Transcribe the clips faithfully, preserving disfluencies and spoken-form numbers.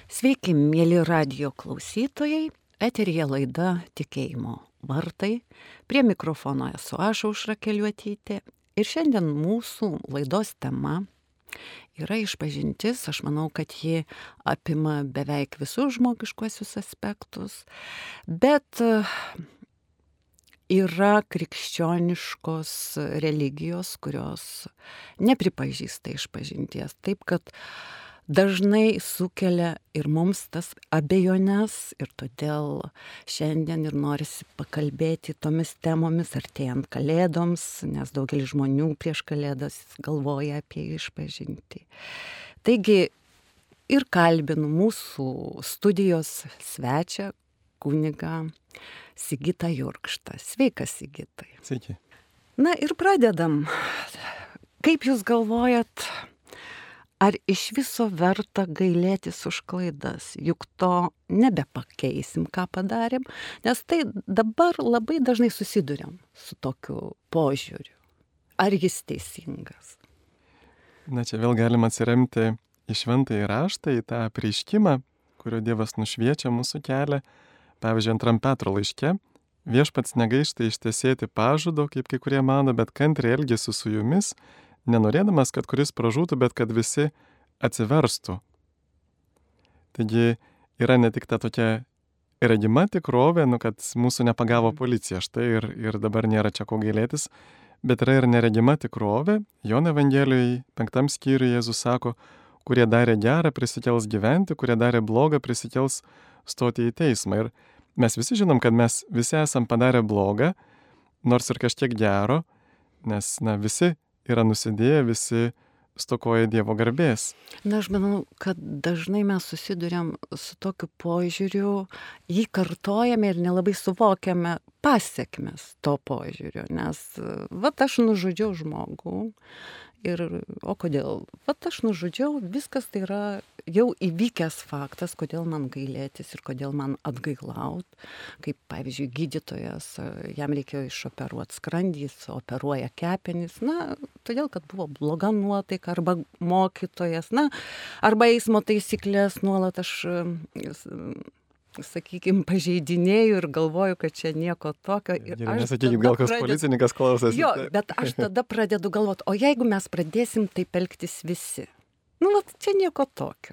Sveiki, mėly radijo klausytojai, eteryje laida Tikėjimo vartai. Prie mikrofono esu aš, Aušra Keliuotytė. Ir šiandien mūsų laidos tema yra išpažintis. Aš manau, kad ji apima beveik visus žmogiškuosius aspektus, bet yra krikščioniškos religijos, kurios nepripažįsta išpažinties. Taip, kad dažnai sukelia ir mums tas abejones, ir todėl šiandien ir norisi pakalbėti tomis temomis artėjant kalėdoms, nes daugelis žmonių prieš kalėdas galvoja apie išpažintį. Taigi ir kalbinu mūsų studijos svečią, kunigą Sigitą Jurkštą. Sveikas, Sigitai. Sveiki. Na ir pradedam. Kaip jūs galvojat, ar iš viso verta gailėtis už klaidas? Juk to nebepakeisim, ką padarėm, nes tai dabar labai dažnai susiduriam su tokiu požiūriu. Ar jis teisingas? Na, čia vėl galima atsiremti į šventąjį raštą, į tą apreiškimą, kurio Dievas nušviečia mūsų kelią. Pavyzdžiui, antram Petro laiške, viešpats negaišta ištesėti pažado, kaip kai kurie mano, bet kantriai elgiasi su jumis, nenorėdamas, kad kuris pražūtų, bet kad visi atsiverstų. Taigi yra ne tik ta tokia regima tikrovė, nu, kad mūsų nepagavo policija, štai ir, ir dabar nėra čia ko gailėtis, bet yra ir neregima tikrovė. Jono Evangelijoje penktam skyriuje Jėzus sako, kurie darė gerą, prisikels gyventi, kurie darė blogą, prisikels stoti į teismą. Ir mes visi žinom, kad mes visi esam padarę blogą, nors ir kažkiek gero, nes, na, visi yra nusidėję, visi stokoja Dievo garbės. Na, aš manau, kad dažnai mes susiduriam su tokiu požiūriu, jį kartojame ir nelabai suvokiame pasekmes to požiūrio, nes, vat aš nužudžiau žmogų ir, o kodėl? Vat aš nužudžiau, viskas tai yra jau įvykęs faktas, kodėl man gailėtis ir kodėl man atgailaut. Kaip, pavyzdžiui, gydytojas, jam reikėjo išoperuoti skrandį, jis operuoja kepenis, na, todėl, kad buvo bloga nuotaika, arba mokytojas, na, arba eismo taisyklės nuolat aš, sakykime, pažeidinėjau ir galvoju, kad čia nieko tokio. Ir nesakykit, gal kas pradedu... policininkas klausosi. Jo, bet aš tada pradedu galvoti, o jeigu mes pradėsim taip elgtis visi, nu, vat, čia nieko tokio.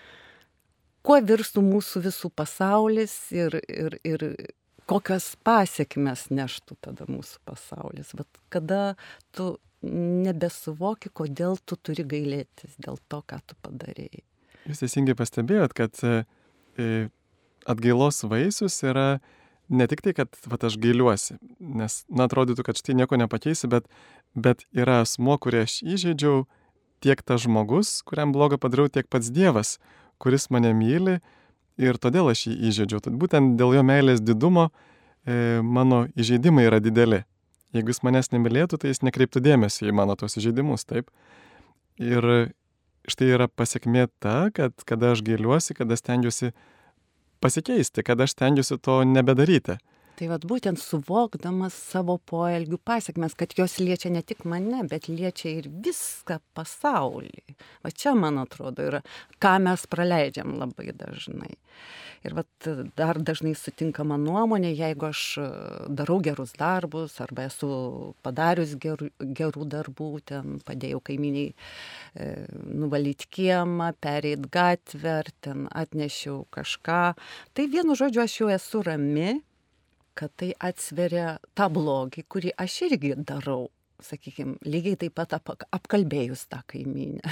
Kuo virstų mūsų visų pasaulis ir, ir, ir kokias pasekmes neštų tada mūsų pasaulis. Vat kada tu nebesuvoki, kodėl tu turi gailėtis dėl to, ką tu padarėjai. Jūs teisingai pastebėjot, kad e, atgailos vaisius yra ne tik tai, kad vat, aš gailiuosi, nes, na, atrodytų, kad štai nieko nepakeisi, bet, bet yra asmuo, kurį aš įžeidžiau, tiek tas žmogus, kuriam blogą padariau, tiek pats Dievas, kuris mane myli ir todėl aš jį įžeidžiau. Tad būtent dėl jo meilės didumo e, mano įžeidimai yra dideli. Jeigu jis manęs nemylėtų, tai jis nekreiptų dėmesio į mano tos įžeidimus, taip. Ir štai yra pasiekmė ta, kad kada aš gailiuosi, kada stengiuosi pasikeisti, kad aš stengiuosi to nebedaryti. Tai vat būtent suvokdamas savo poelgių pasekmes, kad jos liečia ne tik mane, bet liečia ir viską pasaulį. Va čia, man atrodo, yra, ką mes praleidžiam labai dažnai. Ir vat dar dažnai sutinkama nuomonė, jeigu aš darau gerus darbus, arba esu padarius gerų, gerų darbų, ten padėjau kaimyniai e, nuvalyti kiemą, pereit gatvę, ar ten atnešiau kažką, tai vienu žodžiu aš jau esu rami, kad tai atsveria tą blogį, kurį aš irgi darau, sakykime, lygiai taip pat ap, apkalbėjus tą kaimynę.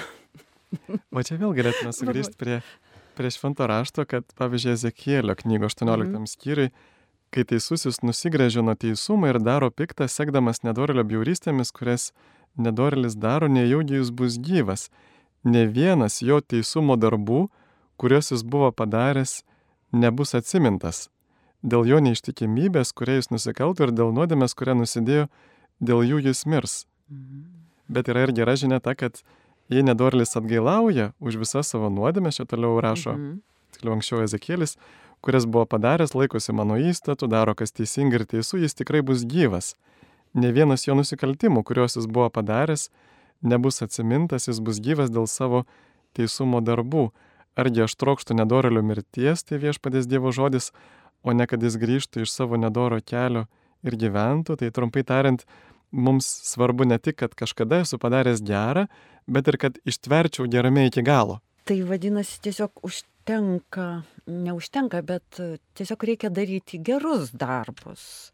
O čia vėl galėtume sugrįžti prie, prie švento rašto, kad, pavyzdžiui, Ezekielio knygo aštuonioliktam skyriui, kai teisusis nusigręžia nuo teisumo ir daro piktą, sekdamas nedorėlio bjaurystėmis, kurias nedorėlis daro, nejaugi jis bus gyvas. Ne vienas jo teisumo darbų, kuriuos jis buvo padaręs, nebus atsimintas. Dėl jo neištikimybės, kuria jis nusikaltų, ir dėl nuodėmės, kurią nusidėjo, dėl jų jis mirs. Mhm. Bet yra ir gera žinia ta, kad jei nedorėlis atgailauja už visas savo nuodėmės, čia toliau rašo, mhm. Tikliau anksčiau Ezekielis, kurias buvo padaręs, laikosi mano įstatų, daro kas teisinga ir teisų, jis tikrai bus gyvas. Ne vienas jo nusikaltimų, kuriuos jis buvo padaręs, nebus atsimintas, jis bus gyvas dėl savo teisumo darbų. argi aš trokštu nedorėlio mirties, tai viešpaties Dievo žodis, o ne kad jis grįžtų iš savo nedoro kelio ir gyventų. Tai trumpai tariant, mums svarbu ne tik, kad kažkada esu padaręs gerą, bet ir kad ištverčiau gerame iki galo. Tai vadinasi, tiesiog užtenka, neužtenka, bet tiesiog reikia daryti gerus darbus.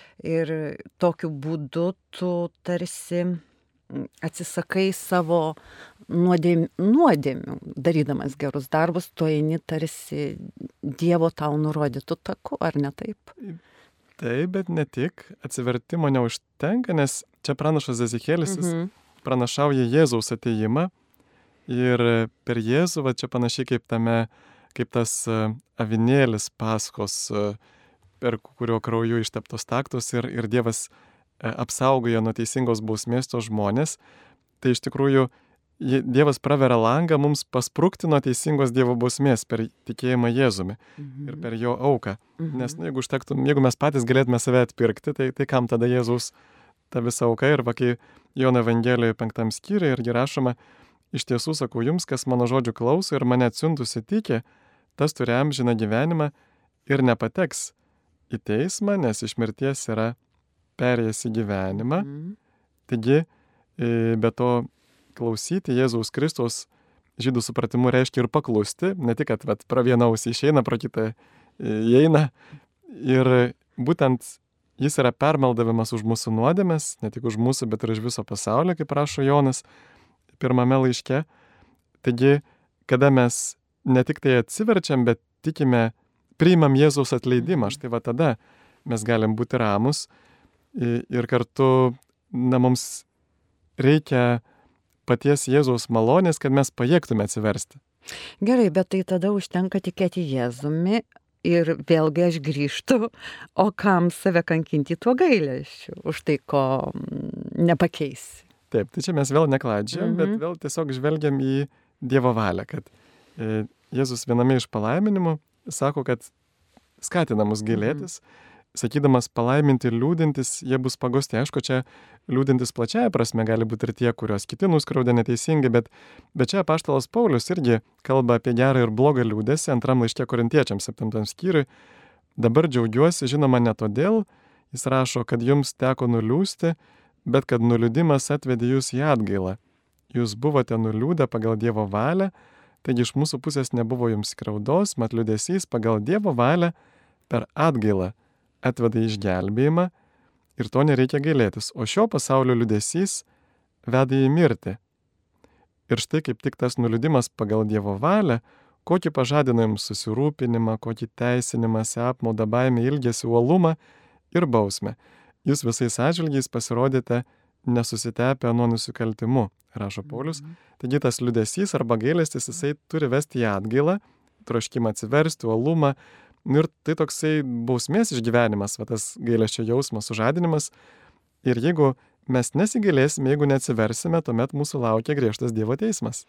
Ir tokiu būdu tu tarsi atsisakai savo nuodėm, nuodėmių, darydamas gerus darbus, tu eini tarsi Dievo tau nurodytų taku, ar ne taip? Taip, bet ne tik. Atsivertimo neužtenka, nes čia pranašas Ezekielis mhm. pranašauja Jėzaus atėjimą ir per Jėzų, va čia panašiai kaip tame, kaip tas avinėlis Paskos, per kurio krauju išteptos taktos ir, ir Dievas apsaugojo nuo teisingos bausmės tos žmonės, tai iš tikrųjų Dievas praveria langą mums pasprukti nuo teisingos Dievo bausmės per tikėjimą Jėzumi mhm. ir per jo auką. Mhm. Nes nu, jeigu, užtektų, jeigu mes patys galėtume save atpirkti, tai, tai kam tada Jėzaus ta visa auka? Ir va, kai Jono Evangelijoje penktam skyriuje irgi rašoma, iš tiesų sakau jums, kas mano žodžių klauso ir mane atsiuntusi tiki, tas turi amžiną gyvenimą ir nepateks į teismą, nes iš mirties yra perėjęs į gyvenimą. Mm. Taigi, be to klausyti Jėzaus Kristaus žydų supratimu reiškia ir paklusti, ne tik, kad vat, pro vieną ausį išeina, pro kitą įeina. Ir būtent jis yra permaldavimas už mūsų nuodėmes, ne tik už mūsų, bet ir už viso pasaulio, kaip rašo Jonas pirmame laiške. Taigi, kada mes ne tik tai atsiverčiam, bet tikime, priimam Jėzaus atleidimą, štai va tada mes galim būti ramus. Ir kartu, na, mums reikia paties Jėzaus malonės, kad mes pajėgtume atsiversti. Gerai, bet tai tada užtenka tikėti Jėzumi ir vėlgi aš grįžtu, o kam save kankinti tuo gailesčiu, už tai, ko nepakeisi. Taip, tai čia mes vėl nekladžiam, mhm. bet vėl tiesiog žvelgiam į Dievo valią, kad Jėzus viename iš palaiminimų sako, kad skatina mus gailėtis, mhm. sakydamas palaiminti ir liūdintis, jie bus paguosti. Aišku, čia liūdintis plačiaja prasme gali būti ir tie, kurios kiti nuskriaudė neteisingai, bet, bet čia apaštalas Paulius irgi kalba apie gerą ir blogą liūdesį antram laiške Korintiečiams septintam skyriui. Dabar džiaugiuosi, žinoma, ne todėl, jis rašo, kad jums teko nuliūsti, bet kad nuliūdimas atvedė jūs į atgailą. Jūs buvote nuliūdę pagal Dievo valią, taigi iš mūsų pusės nebuvo jums skriaudos, mat liūdesys pagal Dievo valią per atgailą atveda išgelbėjimą ir to nereikia gailėtis, o šio pasaulio liūdesys veda į mirtį. Ir štai kaip tik tas nuliūdimas pagal Dievo valią, kokį pažadina jums susirūpinimą, kokį teisinimąsi, apmaudą, baimę, ilgesį, uolumą ir bausmę. Jūs visais atžvilgiais pasirodėte nesusitepę nuo nusikaltimų, rašo Paulius. Taigi tas liūdesys arba gailestis, jisai turi vesti į atgailą, troškimą atsiversti, uolumą. Ir tai toksai bausmės išgyvenimas, va, tas gailesčio jausmas, sužadinimas. Ir jeigu mes nesigailėsime, jeigu neatsiversime, tuomet mūsų laukia griežtas Dievo teismas.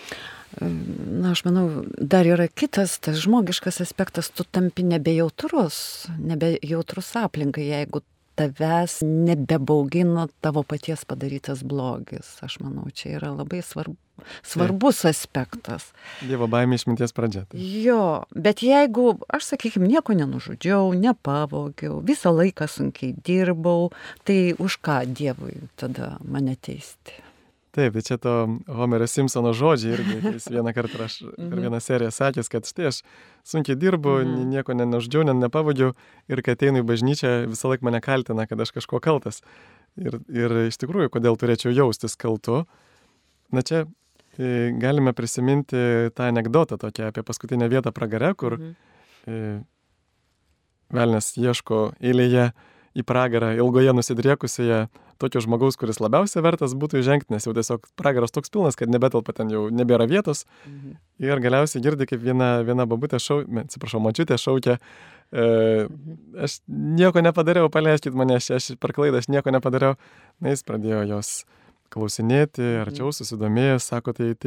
Na, aš manau, dar yra kitas, tas žmogiškas aspektas, tu tampi nebejautrus, nebejautrus aplinkai, jeigu tavęs nebebaugino tavo paties padarytas blogis. Aš manau, čia yra labai svarbu. Svarbus aspektas. Dievo baimė išminties pradžia. Tai. Jo, bet jeigu aš, sakykime, nieko nenužudžiau, nepavogiau, visą laiką sunkiai dirbau, tai už ką Dievui tada mane teisti? Taip, tai čia to Homerio Simpsono žodžiai irgi, jis vieną kartą aš per vieną seriją sakęs, kad štai aš sunkiai dirbu, mm-hmm. nieko nenužudžiau, ne, nepavogiau ir kai ateinu į bažnyčią, visą laiką mane kaltina, kad aš kažko kaltas. Ir, ir iš tikrųjų, kodėl turėčiau jaustis kaltu? Na čia galime prisiminti tą anekdotą tokią apie paskutinę vietą pragare, kur mhm. velnias ieško eilėje į pragarą ilgoje nusidriekusioje tokio žmogaus, kuris labiausiai vertas būtų įžengti, nes jau tiesiog pragaras toks pilnas, kad nebetelpa ten jau nebėra vietos. Mhm. Ir galiausiai girdi, kaip viena, viena babutė šau, atsiprašau, močiutė šaukia, e, mhm. aš nieko nepadariau, paleiskit mane, aš, aš per klaidą, aš nieko nepadariau. Na, jis pradėjo jos klausinėti, arčiau susidomėjęs, sako, tai, tai kaip,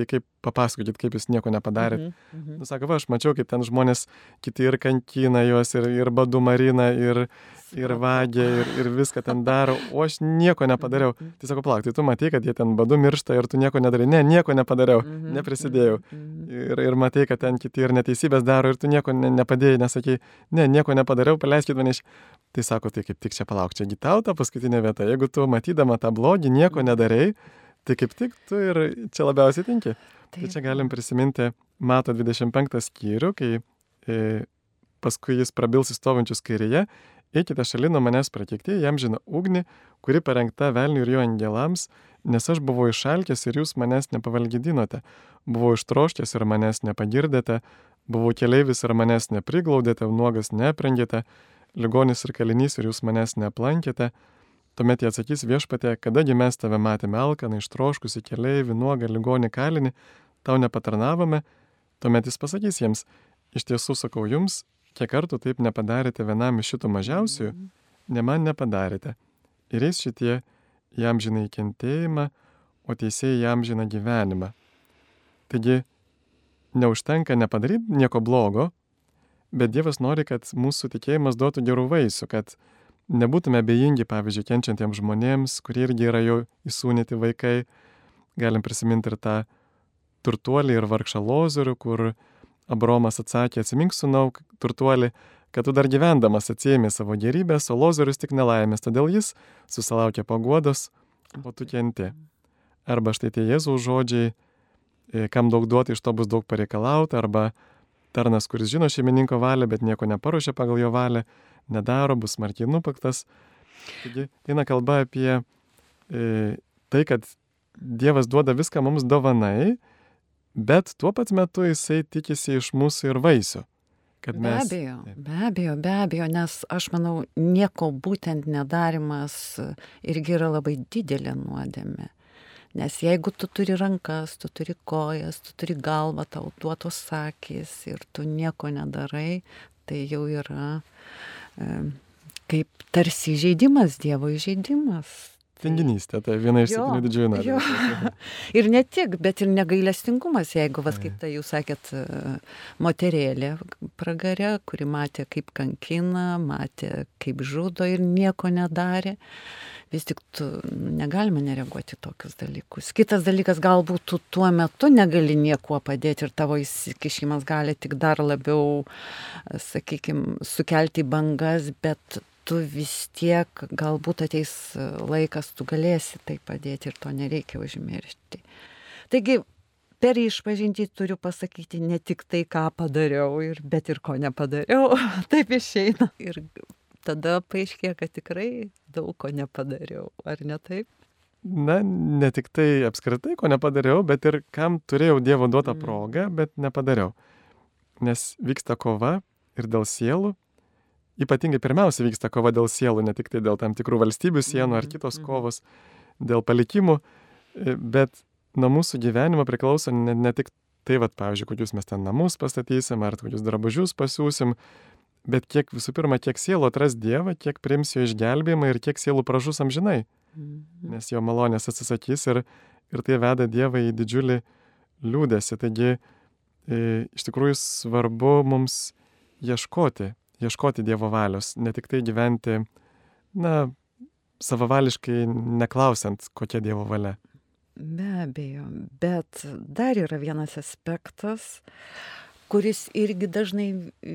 papasakokit, kaip jūs nieko nepadarėt. Mhm, mhm. Nu, sako, va, aš mačiau, kaip ten žmonės kiti ir kankina juos, ir, ir badu marina, ir, ir vagia, ir, ir viską ten daro, o aš nieko nepadariau. Tai sako, palauk, tai tu matai, kad jie ten badu miršta ir tu nieko nedarai. Ne, nieko nepadariau, neprisidėjau. Ir, ir matai, kad ten kiti ir neteisybės daro, ir tu nieko ne, nepadėjai, nesakai, ne, nieko nepadariau, paleiskit mane iš... Tai sako, tai kaip tik čia palauk, čia gitau ta paskutinė vieta. Jeigu tu matydama tą blogį nieko nedarai, tai kaip tik tu ir čia labiausiai tinki. Tai čia galim prisiminti Mato dvidešimt penktą skyrių, kai e, paskui jis prabils į stovinčius kairėje, eikite šalin nuo manęs prakeikti, jam žino ugnį, kuri parengta velniui ir jo angelams, nes aš buvau išalkęs ir jūs manęs nepavalgydinote, buvau ištroškęs ir manęs nepagirdėte, buvau keleivis ir manęs nepriglaudėte, nuogas neaprengėte, ligonis ir kalinys ir jūs manęs neaplankėte. Tuomet jie atsakys viešpatė, kadagi mes tave matėme alkaną, ištroškusi keleivį, nuogą, ligonį, kalinį, tau nepatarnavome. Tuomet jis pasakys jiems, iš tiesų sakau jums, kiek kartų taip nepadarėte vienam iš šitų mažiausių, ne man nepadarėte. Ir eis šitie jam žina įkentėjimą, o teisėjai jam žina gyvenimą. Taigi, neužtenka nepadaryti nieko blogo, bet Dievas nori, kad mūsų tikėjimas duotų gerų vaisių, kad nebūtume abejingi, pavyzdžiui, kenčiantiems žmonėms, kurie irgi yra jau įsūnyti vaikai. Galim prisiminti ir tą turtuolį ir vargšą Lozorių, kur Abromas atsakė, atsimink sūnau, turtuolį, kad tu dar gyvendamas atsiėmė savo gerybės, o Lozorius tik nelaimės, todėl jis susilaukė paguodos, o tu kenti. Arba štai tie Jėzaus žodžiai, kam daug duoti, iš to bus daug pareikalauta, arba tarnas, kuris žino šeimininko valią, bet nieko neparuošia pagal jo valią, nedaro, bus smarkiai nupaktas. Taigi, eina kalba apie e, tai, kad Dievas duoda viską mums dovanai, bet tuo pat metu jisai tikisi iš mūsų ir vaisių. Kad be mes... abejo, be abejo, be abejo, nes aš manau, nieko būtent nedarimas irgi yra labai didelė nuodėmė. Nes jeigu tu turi rankas, tu turi kojas, tu turi galvą, tau duotos akys ir tu nieko nedarai, tai jau yra e, kaip tarsi įžeidimas, Dievo įžeidimas. Tinginystė, tai viena iš septynių didžiųjų nuodėmių. Ir ne tik, bet ir negailestingumas, jeigu, vas kaip tai jūs sakėt, moterėlė pragare, kuri matė, kaip kankina, matė, kaip žudo ir nieko nedarė. Vis tik tu negalime nereaguoti tokius dalykus. Kitas dalykas, galbūt tu tuo metu negali niekuo padėti ir tavo įsikišimas gali tik dar labiau, sakykime, sukelti bangas, bet tu vis tiek, galbūt ateis laikas, tu galėsi tai padėti ir to nereikia užmiršti. Taigi, per išpažintį turiu pasakyti ne tik tai, ką padariau, ir, bet ir ko nepadariau. Taip išeina. Ir tada paaiškėja, kad tikrai daug ko nepadariau, ar ne taip? Na, ne tik tai apskritai, ko nepadariau, bet ir kam turėjau Dievo duotą progą, bet nepadariau. Nes vyksta kova ir dėl sielų. Ypatingai pirmiausia vyksta kova dėl sielų, ne tik tai dėl tam tikrų valstybių sienų ar kitos kovos, dėl palikimų, bet nuo mūsų gyvenimo priklauso ne, ne tik tai, vat, pavyzdžiui, kokius mes ten namus pastatysim, ar kokius drabužius pasiūsim, bet kiek visų pirma, kiek sielų atras Dievą, kiek priims jo išgelbėjimą ir kiek sielų pražus amžinai. Nes jo malonės atsisakys ir, ir tai veda Dievą į didžiulį liūdesį. Taigi, e, iš tikrųjų svarbu mums ieškoti, ieškoti Dievo valios, ne tik tai gyventi, na, savavališkai neklausiant, kokia Dievo valia. Be abejo, bet dar yra vienas aspektas, kuris irgi dažnai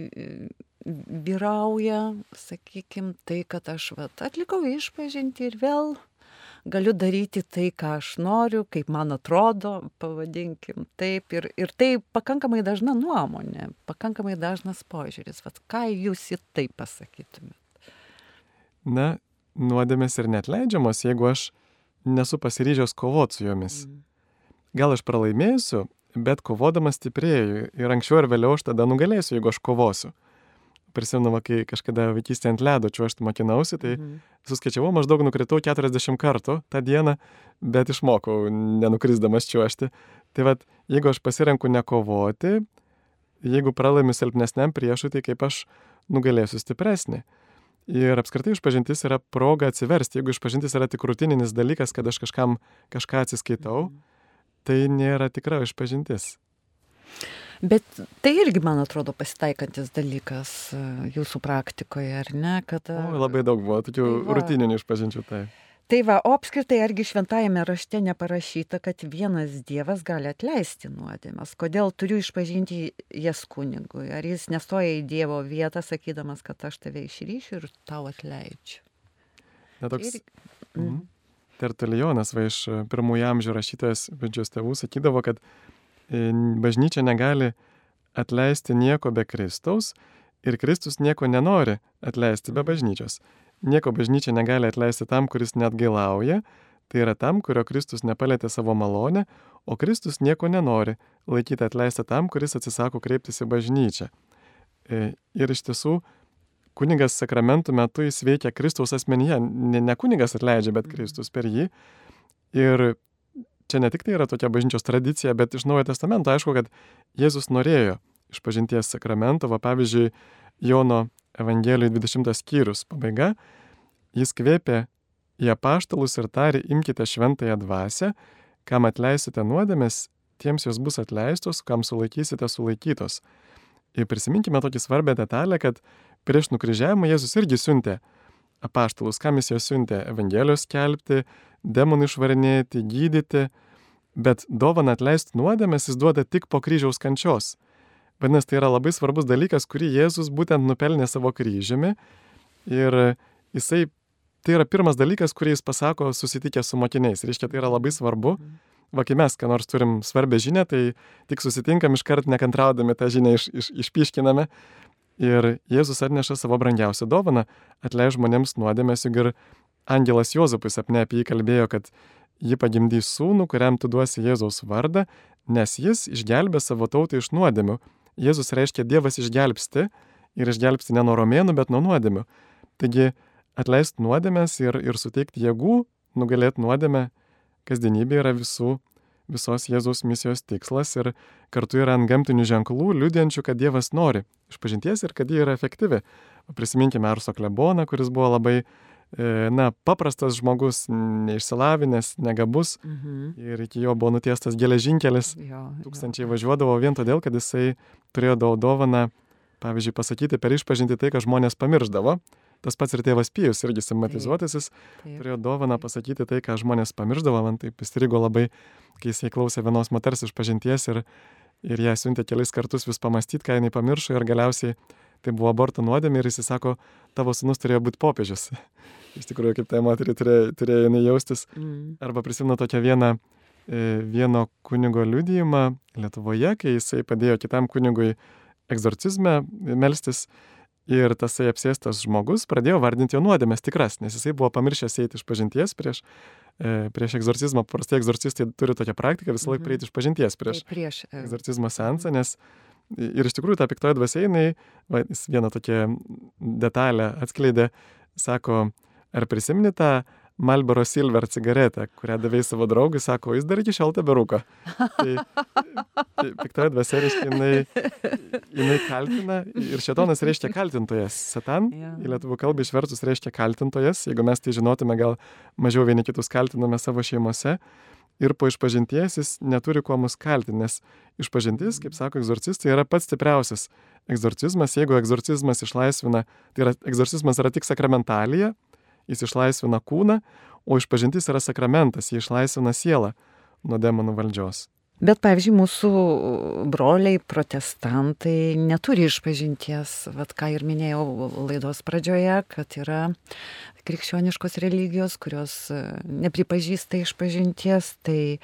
vyrauja, sakykime, tai, kad aš vat, atlikau išpažintį ir vėl galiu daryti tai, ką aš noriu, kaip man atrodo, pavadinkim taip. Ir, ir tai pakankamai dažna nuomonė, pakankamai dažnas požiūris. Vat, ką jūs į tai pasakytumėt? Na, nuodėmės ir neatleidžiamos, jeigu aš nesu pasiryžęs kovoti su jomis. Mm. Gal aš pralaimėsiu, bet kovodamas stiprėju ir anksčiau ir vėliau aš tada nugalėsiu, jeigu aš kovosiu. Prisimenu, kai kažkada vaikystėje ant ledo čiuožti mokinausi, tai mm. suskaičiavau, maždaug nukritau keturiasdešimt kartų tą dieną, bet išmokau nenukrisdamas čiuožti. Tai vat, jeigu aš pasirenku nekovoti, jeigu pralaimiu silpnesniam priešui, tai kaip aš nugalėsiu stipresnį. Ir apskritai išpažintis yra proga atsiversti. Jeigu išpažintis yra tik rutininis dalykas, kad aš kažkam kažką atsiskaitau, mm. tai nėra tikra išpažintis. Bet tai irgi, man atrodo, pasitaikantis dalykas jūsų praktikoje, ar ne? Kad, o, labai daug buvo tokių tai rutininių išpažinčių. Tai. Tai va, o apskritai, argi šventajame rašte neparašyta, kad vienas Dievas gali atleisti nuodėmes? Kodėl turiu išpažinti jas kunigui? Ar jis nestoja į Dievo vietą, sakydamas, kad aš tave išryšiu ir tau atleidžiu? Na, toks... Ir... Mm. Tertulijonas, va, iš pirmųjų amžių rašytojas Bažnyčios tėvų sakydavo, kad bažnyčia negali atleisti nieko be Kristaus ir Kristus nieko nenori atleisti be bažnyčios. Nieko bažnyčia negali atleisti tam, kuris neatgailauja, tai yra tam, kurio Kristus nepalėtė savo malonę, o Kristus nieko nenori laikyti atleisti tam, kuris atsisako kreiptis į bažnyčią. Ir iš tiesų, kunigas sakramentų metu jis veikia Kristaus asmenyje, ne, ne kunigas atleidžia, bet Kristus per jį. Ir čia ne tik tai yra tokia bažnyčios tradicija, bet iš Naujojo Testamento aišku, kad Jėzus norėjo išpažinties sakramento, va pavyzdžiui, Jono Evangelijų dvidešimtas skyrius pabaiga, jis kvėpė į apaštalus ir tarė, imkite šventąją dvasią, kam atleisite nuodėmes, tiems jos bus atleistos, kam sulaikysite sulaikytos. Ir prisiminkime tokį svarbę detalę, kad prieš nukryžiavimą Jėzus irgi siuntė apaštalus, kam jis juos siuntė Evangelijos skelbti, demonų išvarinėti, gydyti, bet dovaną atleisti nuodėmes jis duoda tik po kryžiaus kančios. Vadinasi, tai yra labai svarbus dalykas, kurį Jėzus būtent nupelnė savo kryžiumi ir jisai, tai yra pirmas dalykas, kurį jis pasako susitikęs su mokiniais. Reiškia, tai yra labai svarbu. Va, kai mes, ką nors turim svarbę žinią, tai tik susitinkam iškart nekantraudami tą žinią iš, iš, išpiškiname. Ir Jėzus atneša savo brangiausią dovaną, atleidžia žmonėms nuodėmes, juk ir angelas Juozapui sapne apie jį kalbėjo, kad ji pagimdys sūnų, kuriam tu duosi Jėzaus vardą, nes jis išgelbė savo tautą iš nuodėmių. Jėzus reiškia Dievas išgelbsti ir išgelbsti ne nuo romėnų, bet nuo nuodėmių. Taigi atleisti nuodėmes ir, ir suteikti jėgų, nugalėti nuodėmę kasdienybė yra visų, visos Jėzaus misijos tikslas ir kartu yra antgamtinių ženklų, liudijančių, kad Dievas nori išpažinties ir kad ji yra efektyvi. Prisiminkime Arso kleboną, kuris buvo labai na, paprastas žmogus, neišsilavinęs, negabus mhm. ir iki jo buvo nutiestas geležinkelis. Jo, Tūkstančiai jo. Važiuodavo vien todėl, kad jisai turėjo dovaną, pavyzdžiui, pasakyti per išpažinti tai, ką žmonės pamirždavo. Tas pats ir tėvas Pijus, irgi simpatizuotasis, turėjo dovaną pasakyti tai, ką žmonės pamirždavo. Man taip įstrigo labai, kai jisai klausė vienos moters išpažinties ir, ir ją siuntė kelis kartus vis pamastyti, ką jinai pamiršo ir galiausiai tai buvo aborto nuodėmė ir jis sako, tavo sūnus turėjo būti popiežius. Iš tikrųjų, kaip tai moteriai turėjo, turėjo jinai jaustis. Mm. Arba prisimenu tokią vieną, vieno kunigo liudijimą Lietuvoje, kai jisai padėjo kitam kunigui egzorcizme melstis ir tasai apsėstas žmogus pradėjo vardinti jo nuodėmes tikras, nes jisai buvo pamiršęs eiti iš pažinties prieš, prieš egzorcizmą. Paprastai egzorcistai turi tokią praktiką visą laiką prieiti iš pažinties prieš, prieš egzorcizmo seansą, nes ir iš tikrųjų ta piktoji dvasia, jinai, va, jis vieną tokią detalę atskleidė, sako, ar prisimeni tą Marlboro Silver cigaretę, kurią davei savo draugui, sako, jis dar iki šiol teberūko. Tai, tai piktoji dvasia reiškia, jinai, jinai kaltina ir šėtonas reiškia kaltintojas. Satan yeah. į lietuvių kalbą išvertus reiškia kaltintojas, jeigu mes tai žinotume, gal mažiau vieni kitus kaltiname savo šeimose. Ir po išpažinties jis neturi kuo mus kaltinti, nes išpažintis, kaip sako egzorcistai, yra pats stipriausias egzorcizmas. Jeigu egzorcizmas išlaisvina, tai yra, egzorcizmas yra tik sakramentalija, jis išlaisvina kūną, o išpažintis yra sakramentas, jis išlaisvina sielą nuo demonų valdžios. Bet, pavyzdžiui, mūsų broliai protestantai neturi išpažinties, vat ką ir minėjau laidos pradžioje, kad yra krikščioniškos religijos, kurios nepripažįsta išpažinties, tai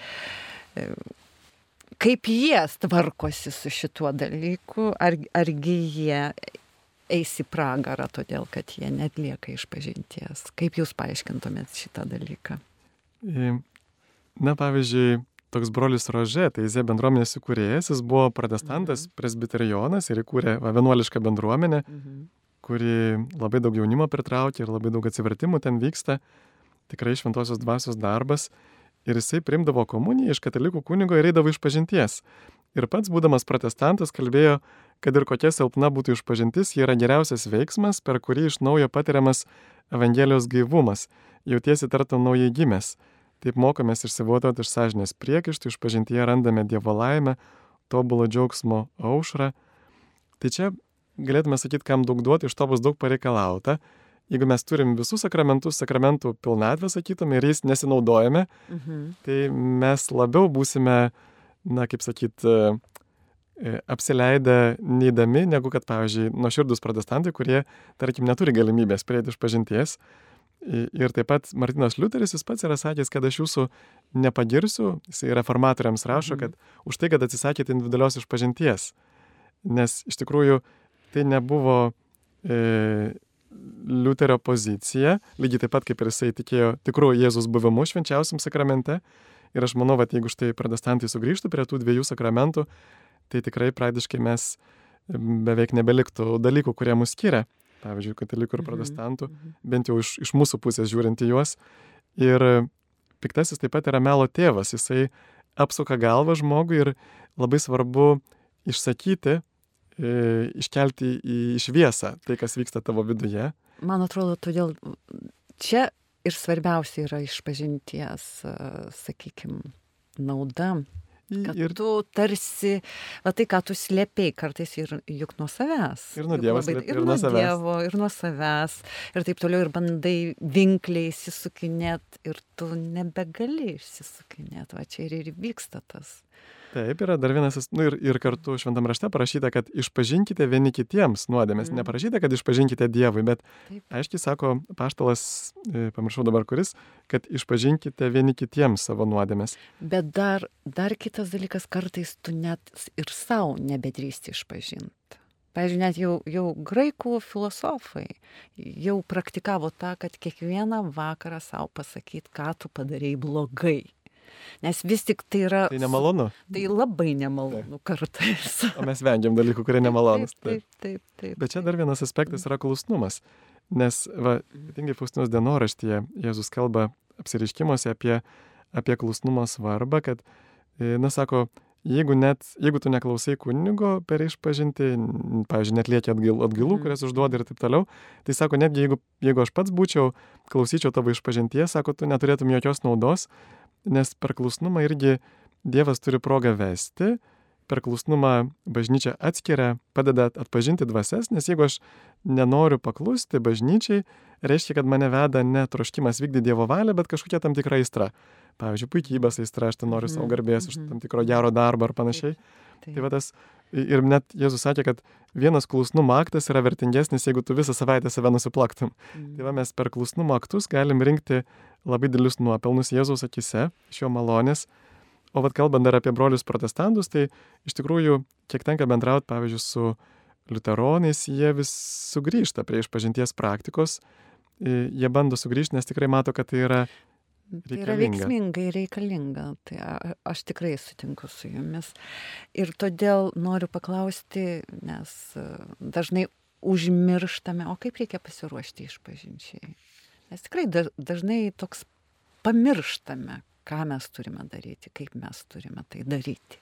kaip jie tvarkosi su šituo dalyku, ar, argi jie eis į pragarą, todėl kad jie neatlieka išpažinties. Kaip jūs paaiškintumėt šitą dalyką? Na, pavyzdžiui, toks brolis Rože, tai jis bendruomenės įkūrėjas, jis buvo protestantas, mhm. presbiterijonas ir įkūrė vienuolišką bendruomenę, mhm. kuri labai daug jaunimo pritraukia ir labai daug atsivertimų ten vyksta, tikrai šventosios dvasios darbas. Ir jisai priimdavo komuniją iš katalikų kunigo ir eidavo išpažinties. Ir pats, būdamas protestantas, kalbėjo, kad ir kokia silpna būtų išpažintis, ji yra geriausias veiksmas, per kurį iš naujo patiriamas Evangelijos gaivumas, jautiesi tartum naujai gimęs. Taip mokomės išsivaduoti iš sąžinės priekaištų, išpažintyje randame Dievo laimę, tobulo džiaugsmo aušrą. Tai čia galėtume sakyti, kam daug duoti, iš to bus daug pareikalauta. Jeigu mes turim visus sakramentus, sakramentų pilnatvę, sakytume, ir jais nesinaudojame, mhm. tai mes labiau būsime, na, kaip sakyt, apsileidę neįdami, negu kad, pavyzdžiui, nuoširdūs protestantai, kurie, tarkim, neturi galimybės prieiti išpažinties. Ir taip pat Martynas Liuteris, jis pats yra sakęs, kad aš jūsų nepagirsiu, jis reformatoriams rašo, kad už tai, kad atsisakėte individualios išpažinties. Nes iš tikrųjų tai nebuvo e, Liuterio pozicija, lygiai taip pat kaip ir jisai tikėjo tikrų Jėzus buvimu švenčiausiam sakramente. Ir aš manau, kad jeigu štai protestantai sugrįžtų prie tų dviejų sakramentų, tai tikrai praktiškai mes beveik nebeliktų dalykų, kurie mus skiria. Pavyzdžiui, katalikų ir protestantų, bent jau iš, iš mūsų pusės žiūrint į juos. Ir piktasis taip pat yra melo tėvas, jisai apsuka galvą žmogui ir labai svarbu išsakyti, e, iškelti į šviesą tai, kas vyksta tavo viduje. Man atrodo, todėl čia ir svarbiausia yra išpažinties, sakykime, nauda. Kad ir tu tarsi, va tai, ką tu slėpiai, kartais ir juk nuo savęs. Ir nuo Dievo slėpiai, ir, ir nuo nuo savęs. Dievo, ir nuo savęs. Ir taip toliau, ir bandai vinkliai išsisukinėt, ir tu nebegali išsisukinėt. Va čia ir, ir vyksta tas. Taip, yra dar vienas, nu ir, ir kartu šventam rašte parašyta, kad išpažinkite vieni kitiems nuodėmes. Mm. Neparašyta, kad išpažinkite Dievui, bet taip. Aiškiai sako apaštalas, pamiršau dabar kuris, kad išpažinkite vieni kitiems savo nuodėmes. Bet dar, dar kitas dalykas, kartais tu net ir savo nebedrįsti išpažinti. Pavyzdžiui, net jau, jau graikų filosofai jau praktikavo tą, kad kiekvieną vakarą savo pasakyti, ką tu padarei blogai. Nes vis tik tai yra... Tai nemalonu. Tai labai nemalonu taip. Kartais. O mes vengiam dalykų, kurie nemalonus. Taip, taip, taip, taip. Bet čia dar vienas aspektas yra klusnumas. Nes, va, ypatingai Faustinos dienoraštyje Jėzus kalba apsireiškimuose apie, apie klusnumo svarbą, kad, na, sako, jeigu, net, jeigu tu neklausai kunigo per išpažinti, pavyzdžiui, net lieki atgailų, atgailų kurias užduodi ir taip toliau, tai sako, netgi jeigu, jeigu aš pats būčiau, klausyčiau tavo išpažinties, sako, tu neturėtum jokios naudos, nes per klusnumą irgi Dievas turi progą vesti, per klusnumą bažnyčia atskiria, padeda atpažinti dvasias, nes jeigu aš nenoriu paklusti bažnyčiai, reiškia, kad mane veda ne troškimas vykdyti Dievo valią, bet kažkokia tam tikra aistra. Pavyzdžiui, puikybės aistra, aš ten noriu savo garbės iš tam tikro gero darbo ar panašiai. Taip, taip. Tai va tas, ir net Jėzus sakė, kad vienas klusnumo aktas yra vertingesnis, jeigu tu visą savaitę save nusiplaktum. Mm. Tai va mes per klusnumo aktus galim rinkti labai didelius nuopelnus Jėzaus akise, šio malonės. O vat kalbant dar apie brolius protestantus, tai iš tikrųjų, kiek tenka bendrauti, pavyzdžiui, su liuteronais, jie vis sugrįžta prie išpažinties praktikos. Jie bando sugrįžti, nes tikrai mato, kad tai yra reikalinga. Tai yra veiksmingai reikalinga. Tai aš tikrai sutinku su jumis. Ir todėl noriu paklausti, nes dažnai užmirštame, o kaip reikia pasiruošti išpažinčiai. Nes tikrai dažnai toks pamirštame, ką mes turime daryti, kaip mes turime tai daryti.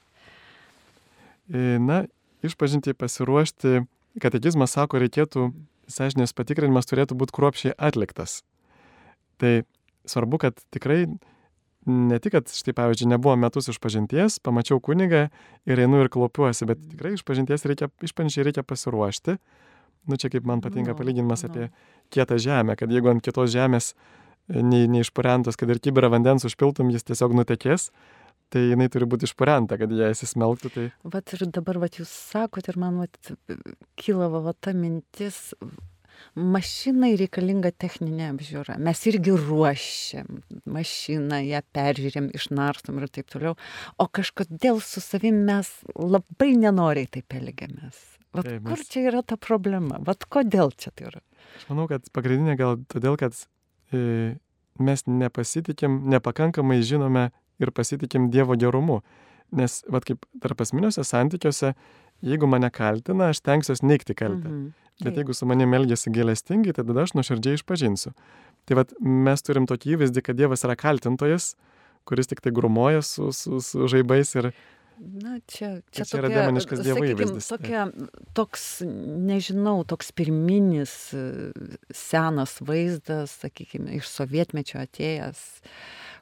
Na, išpažinti pasiruošti, katekizmas sako, reikėtų, sąžinės patikrinimas turėtų būti kruopščiai atliktas. Tai svarbu, kad tikrai ne tik, kad štai pavyzdžiui nebuvo metus išpažinties, pamačiau kunigą ir einu ir klaupiuosi, bet tikrai išpažinties reikia, išpažinčiai reikia pasiruošti. Nu, čia kaip man patinka palyginimas apie kietą žemę, kad jeigu ant kitos žemės ne, neišpurentos, kad ir kibirą vandens užpiltum, jis tiesiog nutekės, tai jinai turi būti išpurenta, kad ją įsismelktų. Tai... Vat ir dabar vat jūs sakot ir man vat kyla va, va ta mintis, mašinai reikalinga techninė apžiūra. Mes irgi ruošiam mašiną, ją peržiūrėm, išnarstom ir taip toliau, o kažkodėl su savim mes labai nenoriai taip elgiamės. Vat tai, kur mes... čia yra ta problema? Vat kodėl čia tai yra? Aš manau, kad pagrindinė gal todėl, kad e, mes nepasitikim, nepakankamai žinome ir pasitikim Dievo gerumu. Nes, vat kaip tarp asmeniuose santykiuose, jeigu mane kaltina, aš tenksiuos neigti kaltę. Mm-hmm. Bet jeigu su manimi elgiasi gailestingai, tai tada aš nuoširdžiai išpažinsiu. Tai vat mes turim tokį įvaizdį, kad Dievas yra kaltintojas, kuris tik tai grumoja su, su, su žaibais ir... Na, čia, čia, čia tokia, yra demoniškas Dievo įvaizdis. Tokia, toks, nežinau, toks pirminis senas vaizdas, sakykime, iš sovietmečio atėjęs,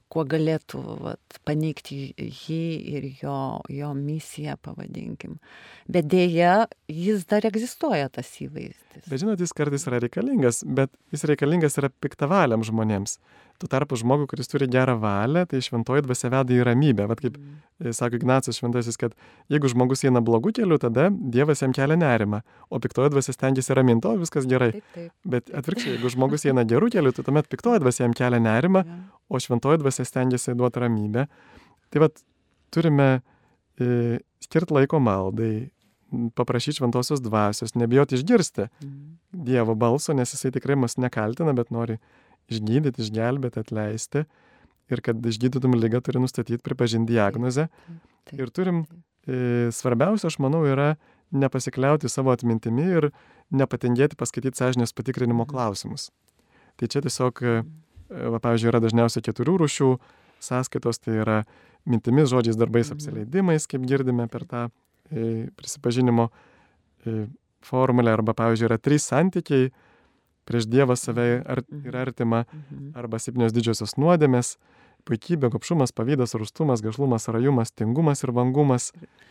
kuo galėtų vat, paneigti jį ir jo, jo misiją, pavadinkim. Bet dėja, jis dar egzistuoja, tas įvaizdis. Bet žinot, jis kartais yra reikalingas, bet jis reikalingas yra piktavaliam žmonėms. Tuo tarpu žmogui, kuris turi gerą valią, tai šventoji dvasia veda į ramybę. Vat kaip mm. sako Ignacas šventasis, kad jeigu žmogus eina blogų kelių, tada Dievas jam kelia nerimą, o piktoji dvasia stengiasi raminti, o viskas gerai. Taip, taip. Bet atvirkščiai, jeigu žmogus eina gerų kelių, tai tuomet piktoji dvasia jam kelia nerimą, ja. O šventoji dvasia stengiasi duoti ramybę. Tai vat turime e, skirti laiko maldai, paprašyti šventosios dvasios, nebijoti išgirsti mm. Dievo balso, nes jisai tikrai mus nekaltina, bet nori išgydyti, išgelbėti, atleisti. Ir kad išgydytum ligą, turi nustatyti, pripažinti diagnozę. Taip, taip, ir turim, e, svarbiausia, aš manau, yra nepasikliauti savo atmintimi ir nepatingėti paskaityti sąžinės patikrinimo klausimus. Tai čia tiesiog, va, pavyzdžiui, yra dažniausiai keturių rūšių sąskaitos, tai yra mintimis, žodžiais, darbais, apsileidimais, kaip girdime per tą e, prisipažinimo e, formulę, arba, pavyzdžiui, yra trys santykiai prieš Dievą save ar, ir artimą, arba septynios didžiosios nuodėmės, puikybė, gobšumas, pavydas, rūstumas, gašlumas, rajumas, tingumas ir vangumas.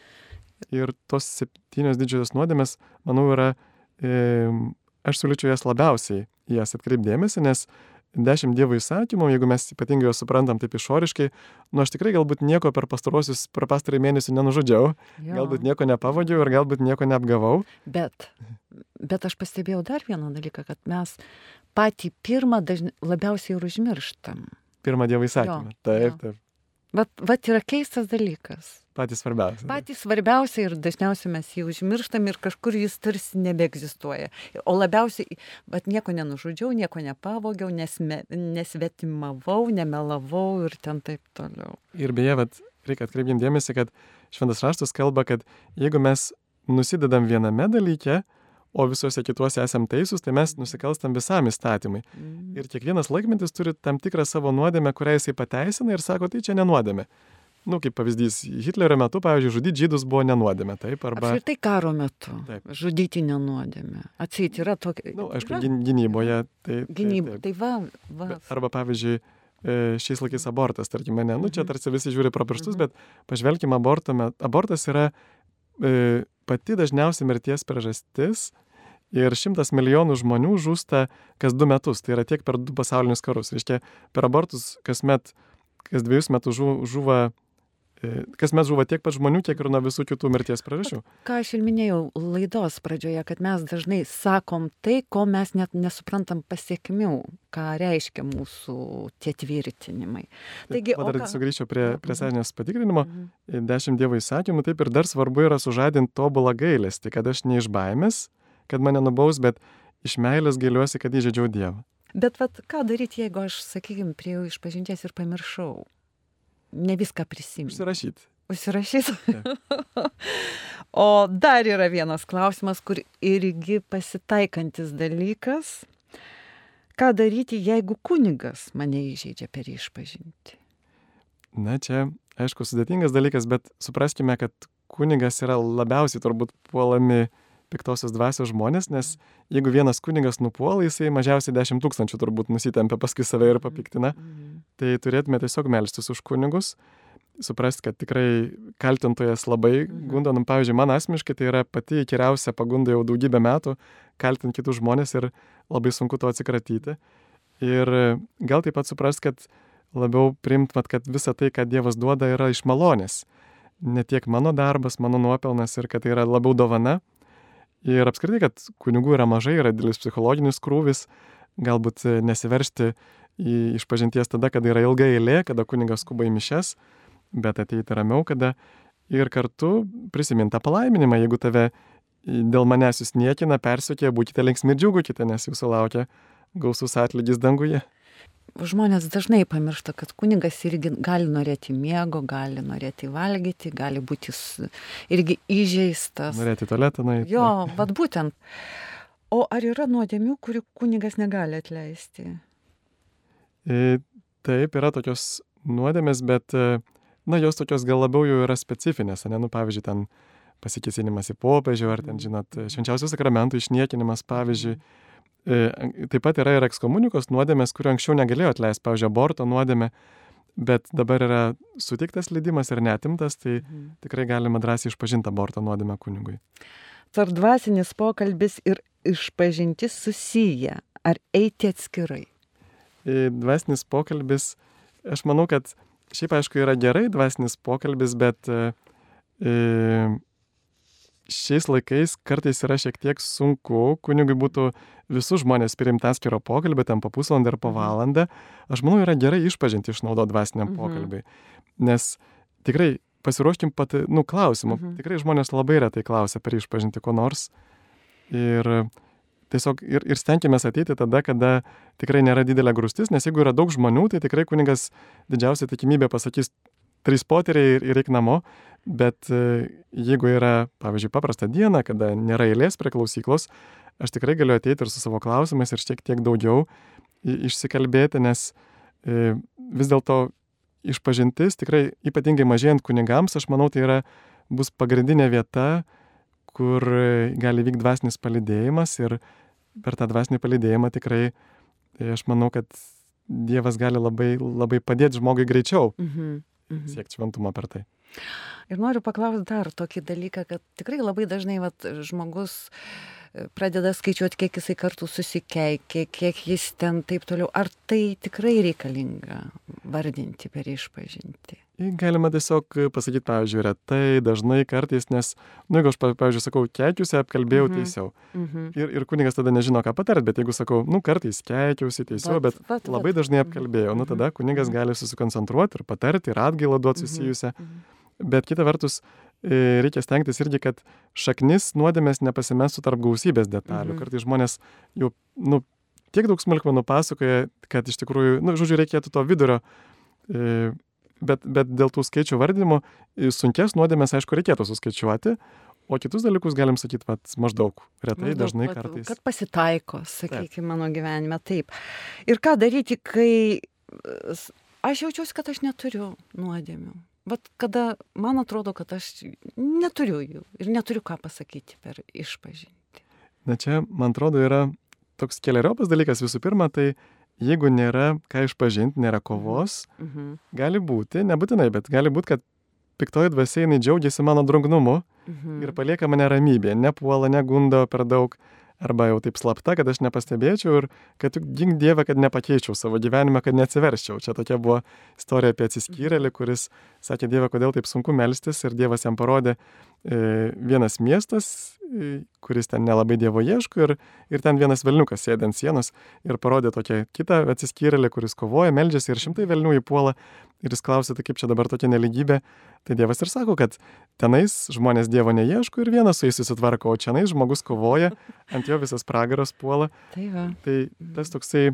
Ir tos septynios didžiosios nuodėmės, manau, yra, e, aš siūlyčiau jas labiausiai į jas atkreipdėmėsi, nes dešimt Dievo įsakymų, jeigu mes ypatingai juos suprantam taip išoriškai, nu aš tikrai galbūt nieko per pastarosius, per pastarąjį mėnesį nenužudžiau, jo. Galbūt nieko nepavogiau ir galbūt nieko neapgavau. Bet, bet aš pastebėjau dar vieną dalyką, kad mes patį pirmą dažni, labiausiai ir užmirštam. Pirmą Dievo įsakymą. Jo, taip, jo. Taip. Vat, vat yra keistas dalykas. Patys svarbiausia. Patys svarbiausia ir dažniausiai mes jį užmirštam ir kažkur jis tarsi nebeegzistuoja. O labiausiai, vat nieko nenužudžiau, nieko nepavogiau, nesme, nesvetimavau, nemelavau ir ten taip toliau. Ir beje, vat, reikia atkreipti dėmesį, kad Šventas raštas kalba, kad jeigu mes nusidedam viename dalyke, o visuose kituose esam teisūs, tai mes nusikalstam visam įstatymui. Mm. Ir kiekvienas laikmetis turi tam tikrą savo nuodėmę, kurią jisai pateisina ir sako, tai čia nenuodėmė. Nu, kaip pavyzdys, Hitlerio metu, pavyzdžiui, žudyti žydus buvo nenuodėmė, taip, arba... Apskritai karo metu, taip. Žudyti nenuodėmė. Atseit yra tokia... Na, nu, aišku, yra... gynyboje, tai... Gynyboje, tai va, va. Arba, pavyzdžiui, šiais laikais abortas, tarkime, ne, nu, čia tarsi visi žiūri pro pirštus, mm-hmm. bet pažvelkime, abortas yra e, pati dažniausia mirties priežastis ir šimtas milijonų žmonių žūsta kas du metus, tai yra tiek per du pasaulinius karus. Reiškia, per abortus kasmet, kas dviejus metus žu, žuva, e, kasmet žuva tiek pat žmonių, tiek ir nuo visų kitų mirties priežasčių. Ką aš ir minėjau laidos pradžioje, kad mes dažnai sakom tai, ko mes net nesuprantam pasiekmių, ką reiškia mūsų tie tvirtinimai. Taigi, o dar ką... sugrįžčiau prie, prie sąžinės patikrinimo, mhm. dešimt Dievo įsakymų, taip ir dar svarbu yra sužadinti tobulą gailestį, kad aš ne iš baimės, kad mane nubaus, bet iš meilės gailiuosi, kad įžeidžiau Dievą. Bet vat, ką daryti, jeigu aš, sakykime, priejau išpažinties ir pamiršau? Ne viską prisimenu. Užsirašyti. Užsirašyti. O dar yra vienas klausimas, kur irgi pasitaikantis dalykas. Ką daryti, jeigu kunigas mane įžeidžia per išpažinti? Na, čia, aišku, sudėtingas dalykas, bet supraskime, kad kunigas yra labiausiai turbūt puolami piktosios dvasios žmonės, nes jeigu vienas kunigas nupuola, jisai mažiausiai dešimt tūkstančių turbūt nusitempia paskui save ir papiktina, tai turėtume tiesiog melstis už kunigus, suprasti, kad tikrai kaltintojas labai gundo, nu, pavyzdžiui, man asmeniškai tai yra pati įkyriausia pagunda jau daugybę metų kaltinti kitus žmonės ir labai sunku to atsikratyti. Ir gal taip pat suprasti, kad labiau priimt, kad visa tai, ką Dievas duoda, yra iš malonės. Ne tiek mano darbas, mano nuopelnas ir kad tai yra labiau dovana. Ir apskritai, kad kunigų yra mažai, yra didelis psichologinis krūvis, galbūt nesiveršti į išpažinties tada, kada yra ilga eilė, kada kunigas skuba į mišias, bet ateiti ramiau, kada ir kartu prisiminti palaiminimą, jeigu tave dėl manęs jūs niekina, persiekė, būkite linksmi ir džiūgukite, nes jūsų laukia gausus atlygis danguje. Žmonės dažnai pamiršta, kad kunigas irgi gali norėti miego, gali norėti valgyti, gali būti irgi įžeistas. Norėti tualetą nueiti. Jo, vat būtent. O ar yra nuodėmių, kurių kunigas negali atleisti? E, taip, yra tokios nuodėmės, bet, na, jos tokios gal labiau jau yra specifinės, ne, nu, pavyzdžiui, ten pasikėsinimas į popiežių, ar ten, žinot, švenčiausių sakramentų išniekinimas, pavyzdžiui. Taip pat yra ir ekskomunikos nuodėmės, kurių anksčiau negalėjo atleisti, pavyzdžiui, aborto nuodėmė, bet dabar yra suteiktas leidimas ir neatimtas, tai Mhm. tikrai galima drąsiai išpažinti aborto nuodėmę kunigui. Ar dvasinis pokalbis ir išpažintis susiję, ar eiti atskirai? E, Dvasinis pokalbis, aš manau, kad šiaip aišku yra gerai dvasinis pokalbis, bet e, e, šiais laikais kartais yra šiek tiek sunku kunigui būtų visus žmonės priimti atskiro pokalbį, ten po pusvalandą ar po valandą. Aš manau, yra gerai išpažinti išnaudoti dvasiniam Mhm. pokalbiui. Nes tikrai pasiruoškim pat, nu, klausimų. Mhm. Tikrai žmonės labai retai klausia per išpažinti ko nors. Ir tiesiog ir, ir stenkimės ateiti tada, kada tikrai nėra didelė grūstis, nes jeigu yra daug žmonių, tai tikrai kunigas didžiausia tikimybė pasakys trys poteriai ir, ir reik namo. Bet e, jeigu yra, pavyzdžiui, paprasta diena, kada nėra eilės prie klausyklos, aš tikrai galiu ateiti ir su savo klausimais ir šiek tiek daugiau i- išsikalbėti, nes e, vis dėlto išpažintis tikrai ypatingai mažėjant kunigams, aš manau, tai yra bus pagrindinė vieta, kur e, gali vykti dvasinis palydėjimas ir per tą dvasinį palydėjimą tikrai e, aš manau, kad Dievas gali labai, labai padėti žmogui greičiau Mhm. Mhm. siekti šventumo per tai. Ir noriu paklausti dar tokį dalyką, kad tikrai labai dažnai vat, žmogus e, pradeda skaičiuoti, kiek jisai kartų susikeikė, kiek jis ten taip toliau. Ar tai tikrai reikalinga vardinti per išpažinti? Galima tiesiog pasakyti, pavyzdžiui, retai, dažnai, kartais, nes, nu, jeigu aš, pa- pavyzdžiui, sakau, keikiuosi, apkalbėjau, Mhm. teisiau. Mhm. Ir, ir kunigas tada nežino, ką patart, bet jeigu sakau, nu, kartais keikiausi, teisiau, Vat, bet vat, labai vat. dažnai Mhm. apkalbėjau, nu, Mhm. tada kunigas Mhm. gali susikoncentruoti ir patarti, ir atgailą duoti susijusią. Mhm. Bet kita vertus, e, reikia stengtis irgi, kad šaknis nuodėmės nepasimestų tarp gausybės detalių. Mhm. Kartais žmonės jau, nu, tiek daug smulkmenų pasakoja, kad iš tikrųjų, nu, žodžiu, reikėtų to vidurio. E, bet, bet dėl tų skaičių vardinimo, e, sunkes nuodėmės, aišku, reikėtų suskaičiuoti, o kitus dalykus galim sakyti, vat, maždaug, retai, Maždaug, dažnai, vat, kartais. Kad pasitaiko, sakykime, mano gyvenime. Taip. Ir ką daryti, kai e, s- aš jaučiuosi, kad aš neturiu nuodėmių. Vat kada man atrodo, kad aš neturiu jų ir neturiu ką pasakyti per išpažinti. Na čia, man atrodo, yra toks keleriopas dalykas. Visų pirma, tai jeigu nėra ką išpažinti, nėra kovos, Mhm. gali būti, nebūtinai, bet gali būti, kad piktoji dvasia jinai džiaugiasi mano drungnumu Mhm. ir palieka mane ramybėje, nepuola, negundo per daug, arba jau taip slapta, kad aš nepastebėčiau ir kad tu gink Dieve, kad nepakeičiau savo gyvenimą, kad neatsiverščiau. Čia tokia buvo istorija apie atsiskyrėlį, kuris sakė, Dieve, kodėl taip sunku melstis, ir Dievas jam parodė e, vienas miestas, e, kuris ten nelabai Dievo ieško, ir, ir ten vienas velniukas sėdė ant sienos ir parodė tokią kitą atsiskyrėlį, kuris kovoja, meldžiasi ir šimtai velnių įpuola. Ir jis klausė, tai kaip čia dabar tokia neligybė. Tai Dievas ir sako, kad tenais žmonės Dievo neieško ir vienas su jais susitvarko, o čianais žmogus kovoja, ant jo visas pragaras puola. Tai va. Tai tas toksai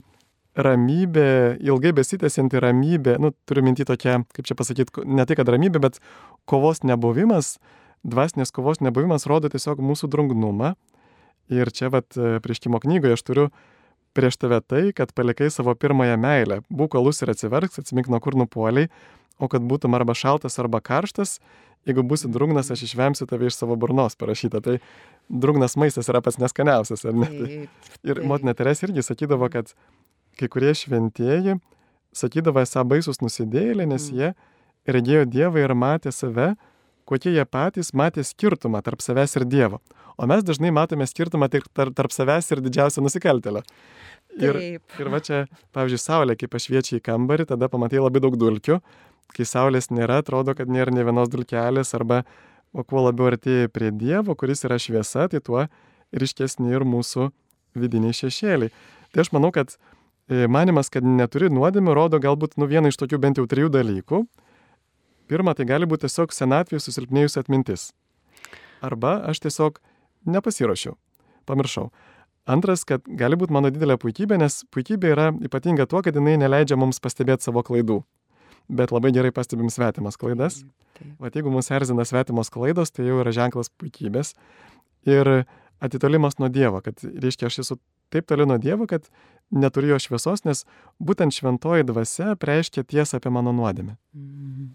ramybė, ilgai besitęsianti ramybė, nu, turiu minti tokia, kaip čia pasakyti, ne tai, kad ramybė, bet kovos nebuvimas, dvasinės kovos nebuvimas rodo tiesiog mūsų drungnumą. Ir čia, vat, prieškimo knygoje aš turiu prieš tave tai, kad palikai savo pirmąją meilę. Būk uolus ir atsiverks, atsimink nuo kur nupuoliai, o kad būtum arba šaltas, arba karštas, jeigu būsi drungnas, aš išvemsiu tave iš savo burnos, parašyta. Tai drungnas maistas yra pats neskaniausias, ar ne? Taip, Ir taip. motina Teresė irgi sakydavo, kad kai kurie šventieji sakydavo esą baisus nusidėjėliai, nes Mm. jie regėjo Dievą ir matė save, kokie jie patys matė skirtumą tarp savęs ir Dievo. O mes dažnai matome skirtumą tik tarp, tarp savęs ir didžiausio nusikaltelio. Ir, Taip. ir va čia, pavyzdžiui, saulė, kai pašviečia į kambarį, tada pamatai labai daug dulkių. Kai saulės nėra, atrodo, kad nėra ne vienos dulkelės, arba o kuo labiau artėji prie Dievo, kuris yra šviesa, tai tuo ryškesni ir mūsų vidiniai šešėliai. Tai aš manau, kad e, manimas, kad neturi nuodėmių, rodo galbūt nu vieną iš tokių bent jau trijų dalykų. Pirma, tai gali būti tiesiog senatvėje susilpnėjusi atmintis. Arba aš tiesiog nepasiruošiau, pamiršau. Antras, kad gali būti mano didelė puikybė, nes puikybė yra ypatinga tuo, kad jinai neleidžia mums pastebėti savo klaidų. Bet labai gerai pastebim svetimas klaidas. Taip. Vat jeigu mus erzina svetimos klaidos, tai jau yra ženklas puikybės. Ir atitolimas nuo Dievo, kad, reiškia, aš esu taip toli nuo Dievo, kad neturiu jo šviesos, nes būtent šventoji dvasia preiškia tiesą apie mano nuodėmę. Mhm.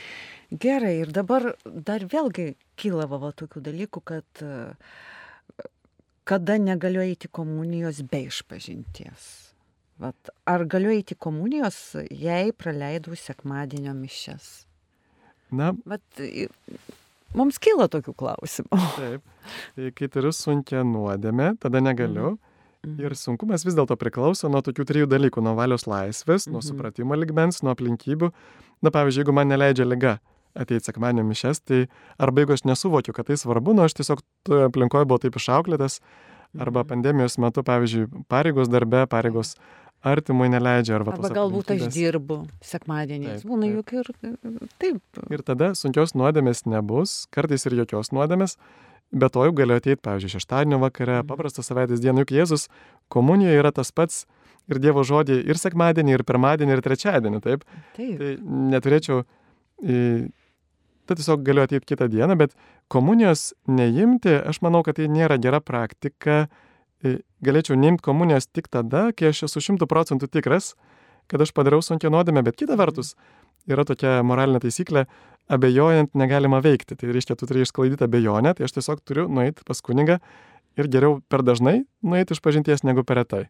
Gerai, ir dabar dar vėlgi kyla va, va tokių dalykų, kad e, kada negaliu eiti komunijos be išpažinties. Vat, ar galiu eiti komunijos, jei praleidau sekmadienio mišias? Na, Vat, i- mums kyla tokių klausimų. taip. Tai kai turiu sunkią nuodėmę, tada negaliu. Mhm. Ir sunkumas vis dėlto priklauso nuo tokių trijų dalykų - nuo valios laisvės, nuo Mhm. supratimo lygmens, nuo aplinkybių. Na, pavyzdžiui, jeigu man neleidžia liga ateiti sekmadienio mišias, tai arba jeigu aš nesuvokiu, kad tai svarbu, nu aš tiesiog toje aplinkoje buvau taip išauklėtas, arba Mhm. pandemijos metu, pavyzdžiui, pareigos darbe, pareigos artimui neleidžia, arba tos Arba galbūt aš aplinkybės. dirbu sekmadieniais. Taip, Būna taip. juk ir taip. Ir tada sunkios nuodėmės nebus, kartais ir jokios nuodėmės, bet to jau galiu ateiti, pavyzdžiui, šeštadienio vakare, Mhm. paprastą savaitės dieną, juk Jėzus komunijoje yra tas pats ir Dievo žodį ir sekmadienį, ir pirmadienį, ir trečiadienį, taip? Taip. Tai neturėčiau, į- tai tiesiog galiu ateiti kitą dieną, bet komunijos neimti, aš manau, kad tai nėra gera praktika. I, Galėčiau neimti komunijos tik tada, kai aš esu šimtų procentų tikras, kad aš padariau sunkią nuodėmę, bet kita vertus yra tokia moralinė taisyklė, abejojant negalima veikti. Tai reiškia, tu turi išsklaidyti abejonę, tai aš tiesiog turiu nueiti pas kunigą ir geriau per dažnai nueiti iš pažinties negu per retai.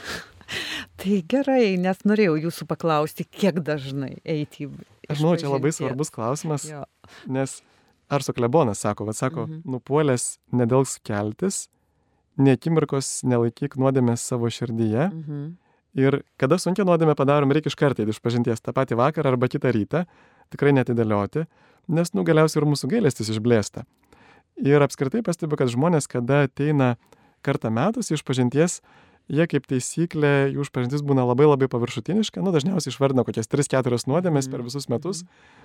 Tai gerai, nes norėjau jūsų paklausti, kiek dažnai eiti į... Aš manau, čia labai svarbus klausimas, Jo. nes Arso klebonas sako, va sako, Mhm. nupuolęs nedelks keltis, niekimirkos nelaikyk nuodėmės savo širdyje. Mhm. Ir kada sunkia nuodėmė padarom, reikia iš karto eiti iš pažinties tą patį vakarą arba kitą rytą, tikrai netidėlioti, nes nu galiausiai ir mūsų gailestis išblėsta. Ir apskritai pastebiu, kad žmonės, kada ateina kartą metus iš pažinties, jie kaip taisyklė, jų išpažintis būna labai labai paviršutiniška, nu dažniausiai išvardina kokias tris keturias nuodėmės per visus metus.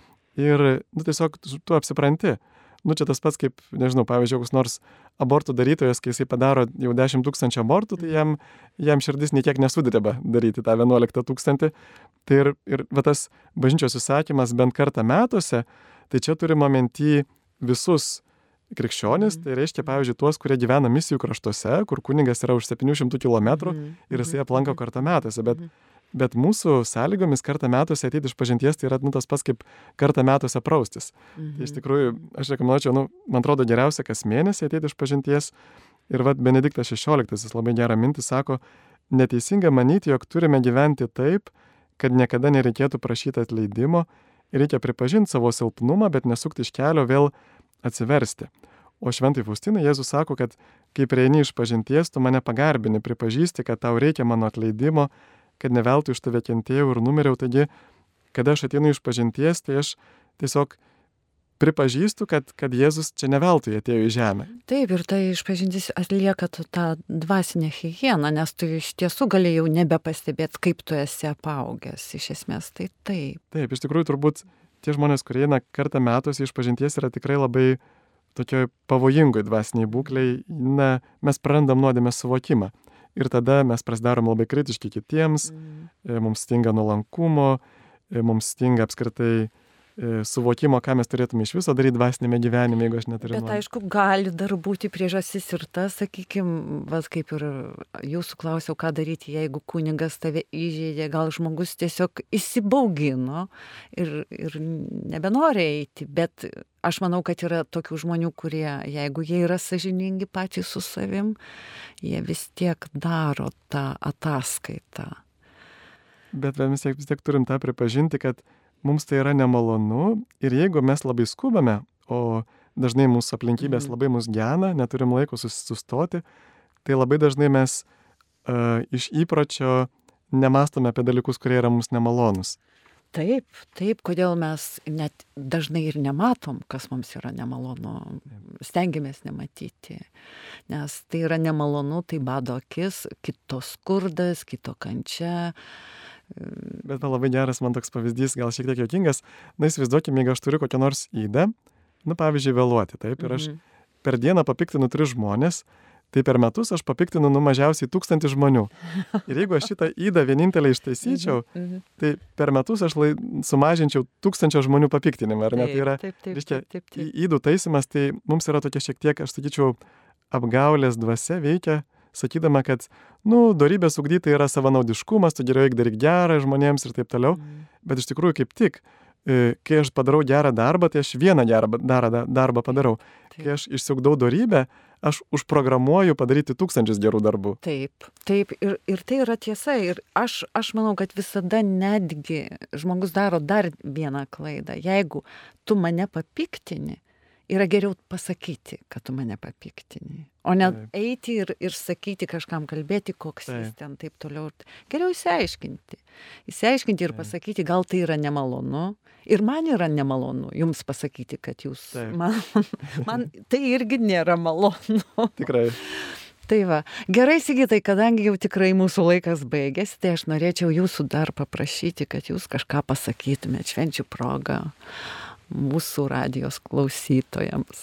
Ir nu tiesiog tu, tu apsipranti. Nu čia tas pats kaip, nežinau, pavyzdžiui, koks nors abortų darytojas, kai jisai padaro jau dešimt tūkstančių abortų, tai jam, jam širdis niekiek nesudreba daryti tą vienuoliktą tūkstantį. Tai ir, ir va, tas bažnyčios įsakymas bent kartą metuose, tai čia turime minty visus krikščionis, tai reiškia, pavyzdžiui, tuos, kurie gyvena misijų kraštuose, kur kunigas yra už septynių šimtų kilometrų ir jisai aplanko kartą metuose. Bet, bet mūsų sąlygomis kartą metuose ateiti iš pažinties, tai yra nu, tas pats kaip kartą metuose praustis. Mhm. Tai iš tikrųjų, aš rekomenduočiau, nu, man atrodo, geriausia kas mėnesį ateiti iš pažinties. Ir vad Benediktas šešioliktasis labai gerą mintį sako, neteisinga manyti, jog turime gyventi taip, kad niekada nereikėtų prašyti atleidimo ir reikia pripažinti savo silpnumą, bet nesukti iš kelio vėl atsiversti. O šventai Faustinai Jėzus sako, kad kai prieini iš pažinties, tu mane pagarbini, pripažįsti, kad tau reikia mano atleidimo, kad ne veltui iš tave kentėjau ir numeriau. Taigi, kada aš ateinu iš pažinties, tai aš tiesiog pripažįstu, kad, kad Jėzus čia ne veltui atėjo į žemę. Taip, ir tai išpažintis atlieka tu tą dvasinę higieną, nes tu iš tiesų galėjau nebepastebėti, kaip tu esi apaugęs. Iš esmės, tai taip. Taip, iš tikrųjų turbūt tie žmonės, kurie eina kartą metuose iš pažinties, yra tikrai labai tokioj pavojingoj dvasiniai būkliai. Na, mes prarandam nuodėmės suvokimą. Ir tada mes pasidarom labai kritiški kitiems, Mm. mums stinga nuolankumo, mums stinga apskritai suvokimo, ką mes turėtume iš viso daryti dvasinėme gyvenime, jeigu aš neturiu. Bet aišku, gali dar būti priežastis ir tas, sakykime, vas kaip ir jūsų klausiau, ką daryti, jeigu kunigas tave įžeidė, gal žmogus tiesiog įsibaugino ir, ir nebenori eiti, bet aš manau, kad yra tokių žmonių, kurie, jeigu jie yra sąžiningi patys su savim, jie vis tiek daro tą ataskaitą. Bet vis tiek, vis tiek turim tą pripažinti, kad mums tai yra nemalonu ir jeigu mes labai skubame, o dažnai mūsų aplinkybės Mhm. labai mus gena, neturim laiko sus- sustoti, tai labai dažnai mes uh, iš įpročio nemastome apie dalykus, kurie yra mums nemalonus. Taip, taip, kodėl mes net dažnai ir nematom, kas mums yra nemalonu, stengiamės nematyti, nes tai yra nemalonu, tai bado akis, kito skurdas, kito kančia. Bet va, labai geras man toks pavyzdys, gal šiek tiek juokingas. Na, įsivaizduokime, jeigu aš turiu kokią nors įdą, nu, pavyzdžiui, vėluoti, taip, ir aš Mhm. per dieną papiktinu tris žmonės, tai per metus aš papiktinu nu mažiausiai tūkstantį žmonių. Ir jeigu aš šitą įdą vienintelį ištaisyčiau, Mhm. tai per metus aš lai, sumažinčiau tūkstančio žmonių papiktinimą, ar ne? Tai yra, taip, taip, reiškia, taip, taip, taip. į- įdų taisimas, tai mums yra tokia šiek tiek, aš sakyčiau, apgaulės dvasia veikia, sakydama, kad, nu, dorybės ugdyti yra savanaudiškumas, tu geriau eik daryk gerą žmonėms ir taip toliau. Mhm. Bet iš tikrųjų kaip tik, e, kai aš padarau gerą darbą, tai aš vieną gerą darą, darbą padarau. Kai Taip. aš išsiugdau dorybę, aš užprogramuoju padaryti tūkstančius gerų darbų. Taip, taip, ir, ir tai yra tiesa. Ir aš, aš manau, kad visada netgi žmogus daro dar vieną klaidą. Jeigu tu mane papiktini, yra geriau pasakyti, kad tu mane papiktini. O ne taip. Eiti ir, ir sakyti kažkam, kalbėti, koks taip. Jis ten taip toliau. Geriau įsiaiškinti. Įsiaiškinti ir taip. Pasakyti, gal tai yra nemalonu. Ir man yra nemalonu jums pasakyti, kad jūs... Man, man tai irgi nėra malonu. Tikrai. Tai va. Gerai, Sigitai, kadangi jau tikrai mūsų laikas baigėsi, tai aš norėčiau jūsų dar paprašyti, kad jūs kažką pasakytumėt švenčių progą mūsų radijos klausytojams.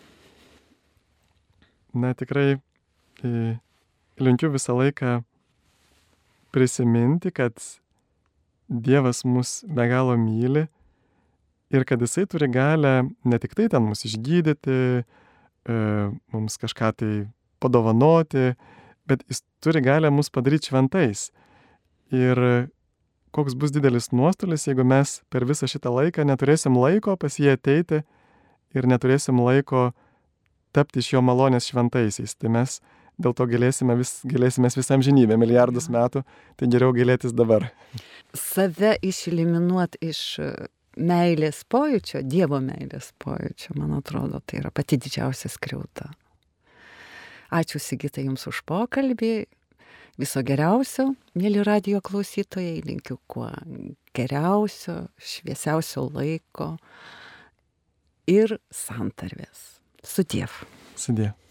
Na, tikrai linkiu visą laiką prisiminti, kad Dievas mus be galo myli ir kad jisai turi galę ne tik tai ten mus išgydyti, mums kažką tai padovanoti, bet jis turi galę mus padaryti šventais. Ir koks bus didelis nuostolis, jeigu mes per visą šitą laiką neturėsim laiko pas jį ateiti ir neturėsim laiko tapti iš jo malonės šventaisiais. Tai mes dėl to galėsime vis, galėsimės visam žinybę, milijardus metų, tai geriau gailėtis dabar. Save išeliminuot iš meilės pojūčio, Dievo meilės pojūčio, man atrodo, tai yra pati didžiausia skriauda. Ačiū, Sigita, jums už pokalbį. Viso geriausio, mėly radijo klausytojai, linkiu kuo geriausio, šviesiausio laiko ir santarvės. Sudiev. Sudiev.